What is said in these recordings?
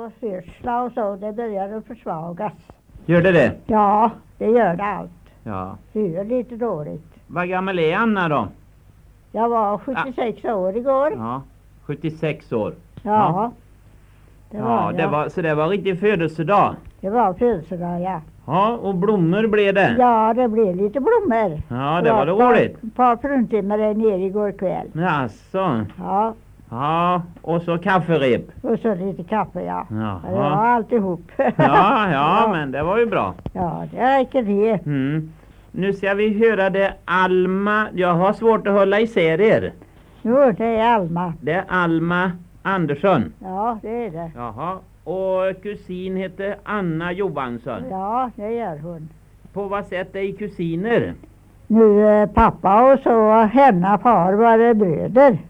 och hörsla och så, det börjar försvagas. Gör det? Ja, det gör det allt. Ja. Hör lite dåligt. Vad gammal är Anna då? Jag var 76 år igår. Ja, 76 år. Ja. Det var Ja, det var riktig födelsedag. Det var födelsedag, ja. Ja, och blommor blev det. Ja, det blev lite blommor. Ja, det var roligt. Ett par fruntimmer där nere igår kväll. Jaså. Ja, Ja, och så kafferep. och så lite kaffe, ja. Jaha. Det var alltihop. Ja, men det var ju bra. Ja, det räcker det. Nu ska vi höra det Alma. Jag har svårt att hålla isär er. Jo, det är Alma. Det är Alma Andersson. Ja, det är det. Jaha. Och kusin heter Anna Johansson. Ja, det gör hon. På vad sätt är kusiner? Nu pappa och så hennes far var det bröder.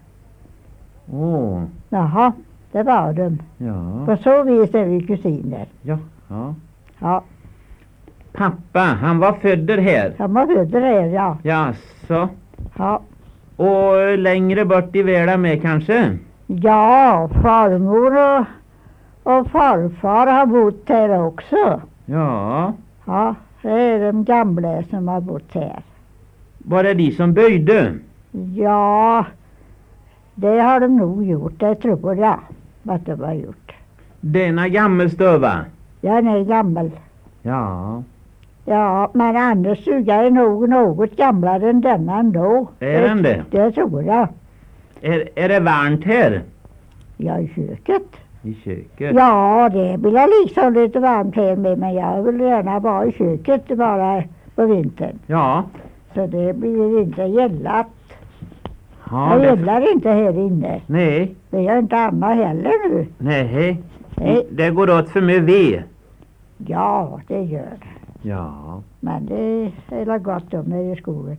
Åh. Jaha, det var de. Ja. På så vis är vi kusiner. Ja. Ja, Pappa, han var född här. han var född där, ja. Jaså. Ja. Och längre bort i världen med kanske? Ja, farmor och farfar har bott här också. Ja. Ja, det är de gamla som har bott här. Var det de som böjde? Ja, det har de nog gjort, det tror jag att de har gjort. Denna gammelstöva? Jag är gammal. Ja. Ja, men Anders stuga är nog något gamlare än denna ändå. Är den det? Det tror jag. Är det varmt här? Ja, i köket. I köket? Ja, det blir liksom lite varmt här med, men jag vill gärna vara i köket bara på vintern. Ja. Så det blir inte gällat. Ja, Jag det... gillar inte här inne. Nej. Det gör inte Anna heller nu. Nej. Nej. Det går åt för mycket ved. Ja, det gör det. Ja. Men det är gott om här i skogen.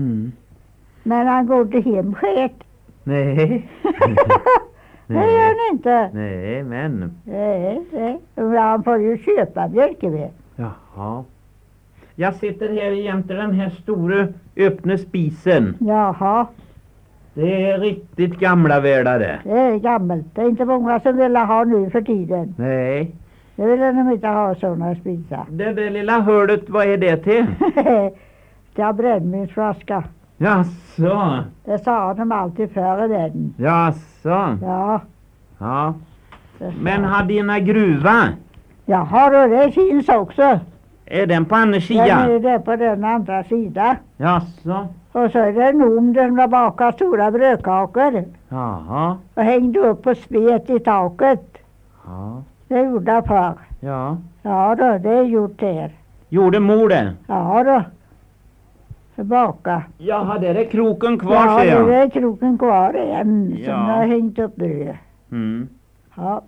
Men han går inte hem själv. Nej. Det gör han inte. Nej, men... Nej. Han får ju köpa mjölkeved. Jaha. Jag sitter här jämte den här stora öppna spisen. Jaha. Det är riktigt gamla värdare. Det är gammalt. Det är inte många som vill ha nu för tiden. Nej. Det vill de inte ha sådana spisar. Det där lilla hörlet, vad är det till? Det är brännvinsflaska. Jaså. Det sa de alltid förr i världen. Jaså. Ja. Ja. Men har dina gruva? Jaha, och det finns också. Är den på andra Den sidan? är det på den andra sidan. Jaså. Och så är det en om där de bakar stora brödkakor. Jaha. Och hängde upp och spet i taket. Ja. Det gjorde jag förr. Ja. Ja då, det är gjort där. Gjorde mor det? Ja då. Så baka. Jaha, där är kroken kvar, Ja, säger jag. det är kroken kvar igen som Ja. har hängt upp bröd. Ja.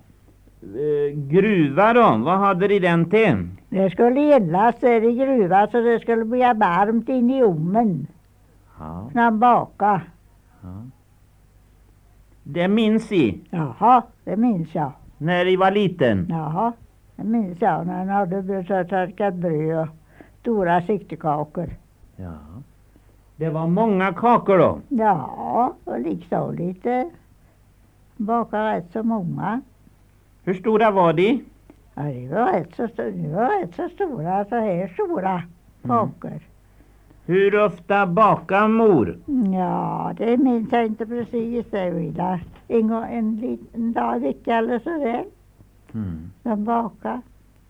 Gruva då? Vad hade de den till? Det skulle eldas där i gruvan så det skulle bli varmt in i ugnen. Ja. När han bakade. Det minns I. Jaha, det minns jag. När I var liten. Jaha, det minns jag när han hade torkat bröd och stora siktekakor. Ja. Det var många kakor då. Ja, och liksom lite. Bakade rätt så många. Hur stora var de? Ja, det var rätt så stora, så här stora kakor. Hur ofta bakar mor? Ja, det minns jag inte precis det Villa. En liten dag i veckan eller sådär. De bakade.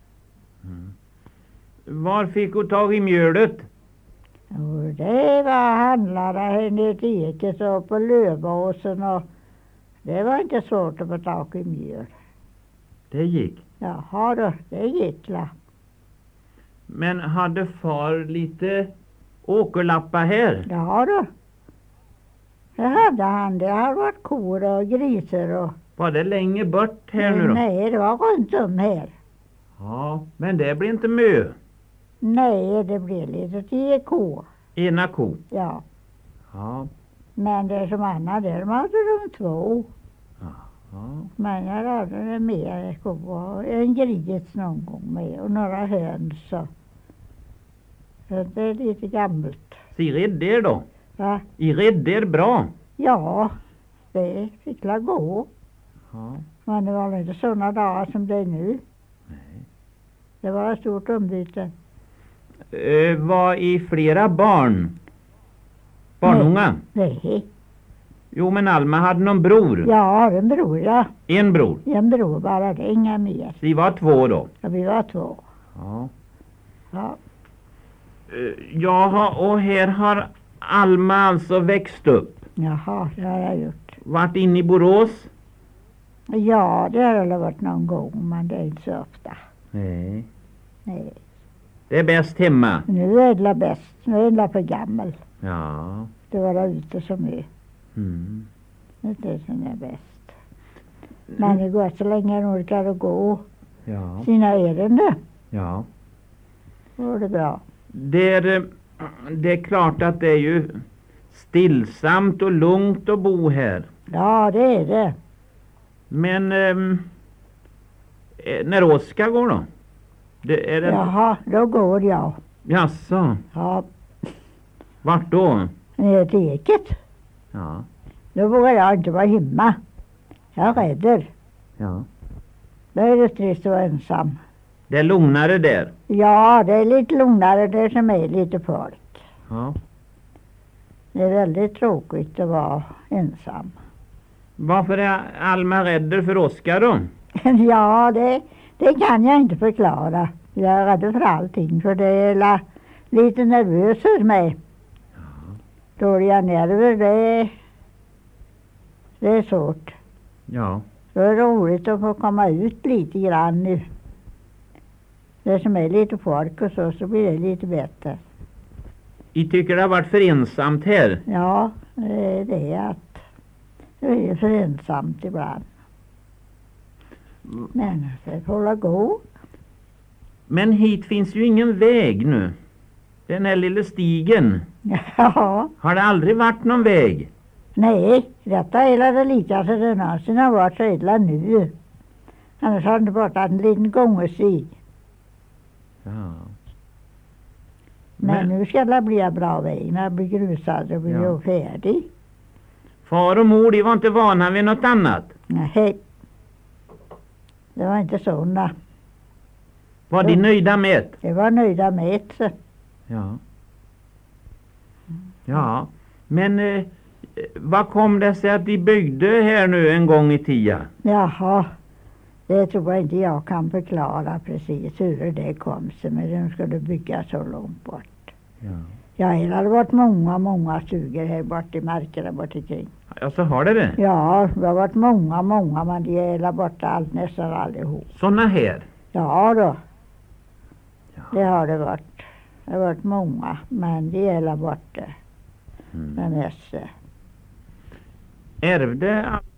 Var fick hon tag i mjölet? Och det var handlare här nere i Ekes och på Lövåsen och det var inte svårt att få tag i mjöl. Det gick. Jaha då, det gick la. Men hade far lite åkerlappar här? Ja då. Det hade han. Det har varit kor och grisar och... Var det länge bort här nu då? Nej, det var runt om här. Ja, men det blir inte mö. Nej, det blev lite till ko. Ena ko. Ja. Ja. Men det som Anna där, de hade de 2. Ja. Men jag hade det mer ko och en gris någon gång med och några höns. Så det är lite gammalt. Så I redde då? Va? I redde bra? Ja, det fick la gå. Ja. Men det var inte sådana dagar som det är nu. Nej. Det var ett stort ombyte. Var i flera barn? Barnunga? Nej. Jo, men Alma hade någon bror. Ja, en bror, ja. En bror. En bror bara, det är inga mer. Vi var 2 då. Ja, vi var 2. Ja. Ja. Jaha, och här har Alma alltså växt upp. Jaha, det har jag gjort. Vart inne i Borås? Ja, det har det varit någon gång, men det är inte så ofta. Nej. Nej. Det är bäst hemma. Nu är det bäst. Nu är det för gammal. Ja. Det var ute som är. Mm. Det är det som är bäst. Men det går så länge man orkar att gå Ja. sina ärenden. Ja. Då är det bra. Det är klart att det är ju stillsamt och lugnt att bo här. Ja, det är det. Men när Oskar går då? Det är det. Jaha, då går jag. Jaså, Ja, vart då? ner till Eket. Ja. Då vågar jag inte vara hemma. Jag är rädd. Ja. Då är det trist att vara ensam. Det är lugnare där. Ja, det är lite lugnare där som är lite folk. Ja. Det är väldigt tråkigt att vara ensam. Varför är Alma rädd för Oskar då? Ja, det kan jag inte förklara. Jag är rädd för allting, för det är lite nervös för mig. Dåliga nerver, det är svårt. Ja. Det är roligt att få komma ut lite grann nu. Det som är lite folk och så blir det lite bättre. Jag tycker det har varit för ensamt här. Ja, det är att det är för ensamt ibland. Men det får väl gå. Men hit finns ju ingen väg nu. Den här lilla stigen. Ja, Har det aldrig varit någon väg? nej, detta är det lika så det någonsin har varit så illa nu. Annars har det inte varit en liten gångestig. Ja. Men nu ska det bli en bra väg. När det blir grusad och blir Ja. ju färdig. Far och mor, de var inte vana vid något annat. Nej, det var inte sådana. Var de nöjda med det? Det var nöjda med det. Ja. Ja, men vad kom det sig att de byggde här nu en gång i tiden? Jaha, det tror jag inte jag kan förklara precis hur det kom sig. Men de skulle bygga så långt bort. Ja. Ja, det hade varit många stugor här bort i markerna bort omkring. Ja, så har det. Ja, det har varit många, men de är hela borta nästan allihop. Såna här? Ja då, Ja. det har det varit. Det har varit många, men de är hela borta. Mm. Det mesta. Ärvde